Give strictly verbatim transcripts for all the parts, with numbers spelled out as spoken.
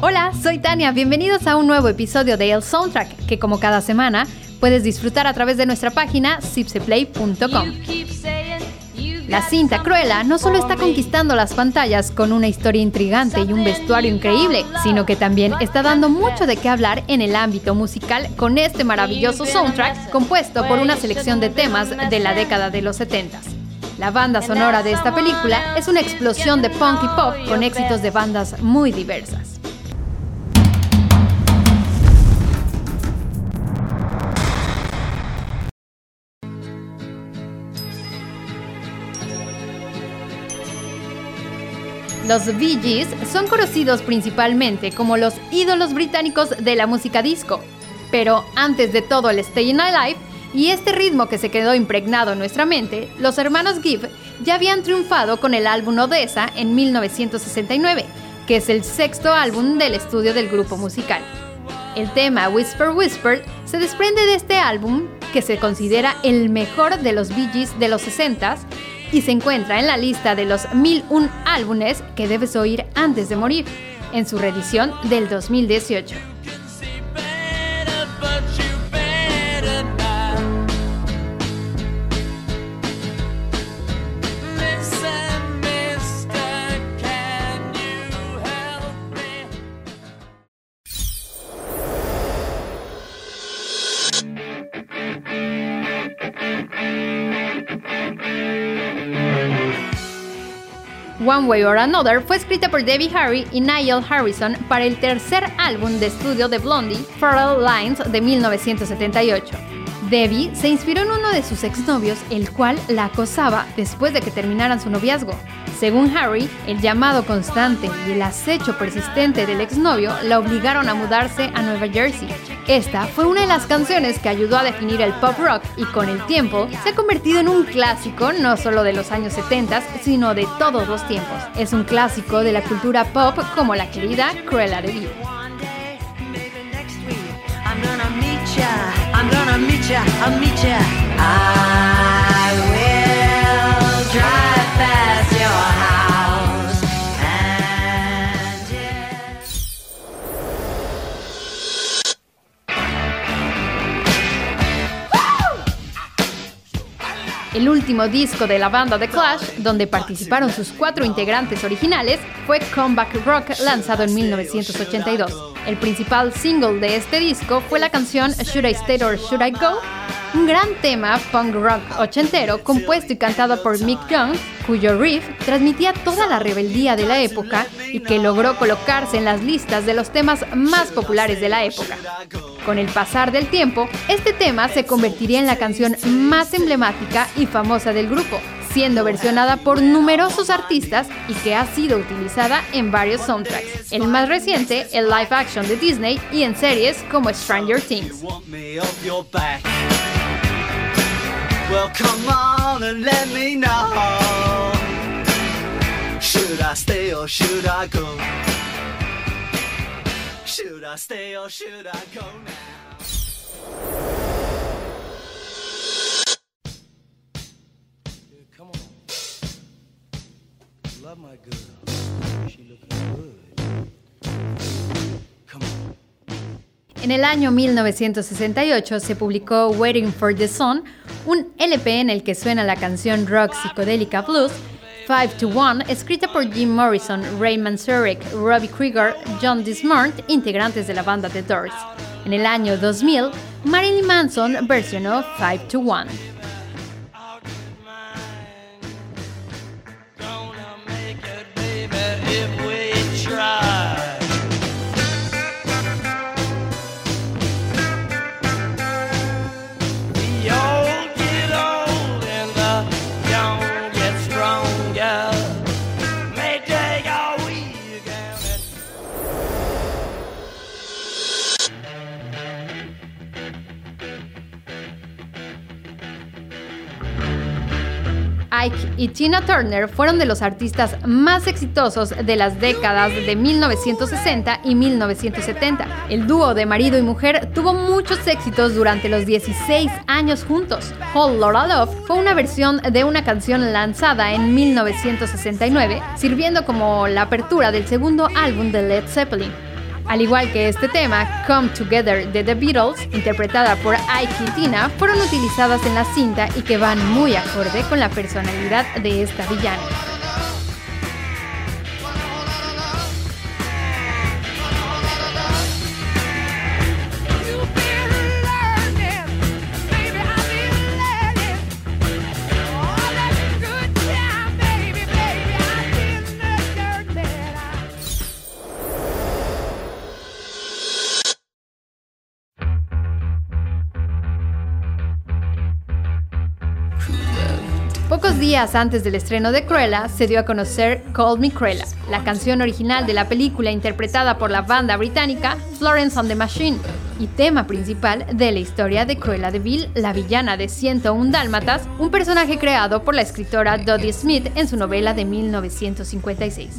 Hola, soy Tania, bienvenidos a un nuevo episodio de El Soundtrack, que como cada semana puedes disfrutar a través de nuestra página zipseplay punto com. La cinta Cruella no solo está conquistando las pantallas con una historia intrigante y un vestuario increíble, sino que también está dando mucho de qué hablar en el ámbito musical con este maravilloso soundtrack compuesto por una selección de temas de la década de los setentas. La banda sonora de esta película es una explosión de punk y pop con éxitos de bandas muy diversas. Los Bee Gees son conocidos principalmente como los ídolos británicos de la música disco, pero antes de todo el Stayin' Alive y este ritmo que se quedó impregnado en nuestra mente, los hermanos Gibb ya habían triunfado con el álbum Odessa en mil novecientos sesenta y nueve, que es el sexto álbum del estudio del grupo musical. El tema Whisper Whisper se desprende de este álbum, que se considera el mejor de los Bee Gees de los sesentas, y se encuentra en la lista de los mil un álbumes que debes oír antes de morir, en su reedición del dos mil dieciocho. One Way or Another fue escrita por Debbie Harry y Niall Harrison para el tercer álbum de estudio de Blondie, Feral Lines, de mil novecientos setenta y ocho. Debbie se inspiró en uno de sus exnovios, el cual la acosaba después de que terminaran su noviazgo. Según Harry, el llamado constante y el acecho persistente del exnovio la obligaron a mudarse a Nueva Jersey. Esta fue una de las canciones que ayudó a definir el pop rock y con el tiempo se ha convertido en un clásico no solo de los años setenta, sino de todos los tiempos. Es un clásico de la cultura pop como la querida Cruella de Vil. I'm gonna meet ya, I'm gonna meet ya, I'll meet ya. I will drive past your house and yes. El último disco de la banda The Clash, donde participaron sus cuatro integrantes originales, fue Comeback Rock, lanzado en mil novecientos ochenta y dos. El principal single de este disco fue la canción Should I Stay or Should I Go? Un gran tema punk rock ochentero compuesto y cantado por Mick Jones, cuyo riff transmitía toda la rebeldía de la época y que logró colocarse en las listas de los temas más populares de la época. Con el pasar del tiempo, este tema se convertiría en la canción más emblemática y famosa del grupo, siendo versionada por numerosos artistas y que ha sido utilizada en varios soundtracks. El más reciente, el live action de Disney, y en series como Stranger Things. Well, come on and let me know. Should I stay or should I go? Should I stay or should I go now? Yeah, come on. Love my girl. She looking good. Come on. En el año mil novecientos sesenta y ocho se publicó Waiting for the Sun, un L P en el que suena la canción rock psicodélica Blues, five to one, escrita por Jim Morrison, Ray Manzarek, Robbie Krieger, John Dismornt, integrantes de la banda The Doors. En el año dos mil, Marilyn Manson versionó five to one. Ike y Tina Turner fueron de los artistas más exitosos de las décadas de mil novecientos sesenta y mil novecientos setenta. El dúo de marido y mujer tuvo muchos éxitos durante los dieciséis años juntos. Whole Lotta Love fue una versión de una canción lanzada en mil novecientos sesenta y nueve, sirviendo como la apertura del segundo álbum de Led Zeppelin. Al igual que este tema, Come Together de The Beatles, interpretada por Ike y Tina, fueron utilizadas en la cinta y que van muy acorde con la personalidad de esta villana. Pocos días antes del estreno de Cruella, se dio a conocer Call Me Cruella, la canción original de la película interpretada por la banda británica Florence and the Machine, y tema principal de la historia de Cruella de Vil, la villana de ciento uno Dálmatas, un personaje creado por la escritora Dodie Smith en su novela de mil novecientos cincuenta y seis.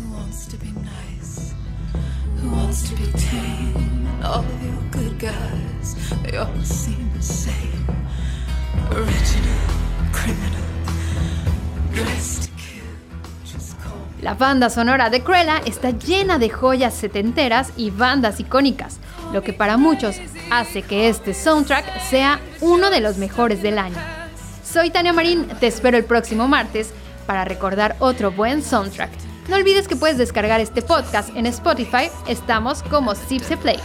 La banda sonora de Cruella está llena de joyas setenteras y bandas icónicas, lo que para muchos hace que este soundtrack sea uno de los mejores del año. Soy Tania Marín, te espero el próximo martes para recordar otro buen soundtrack. No olvides que puedes descargar este podcast en Spotify, estamos como Zipse Play.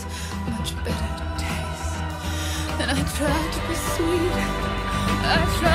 I tried to be sweet, I tried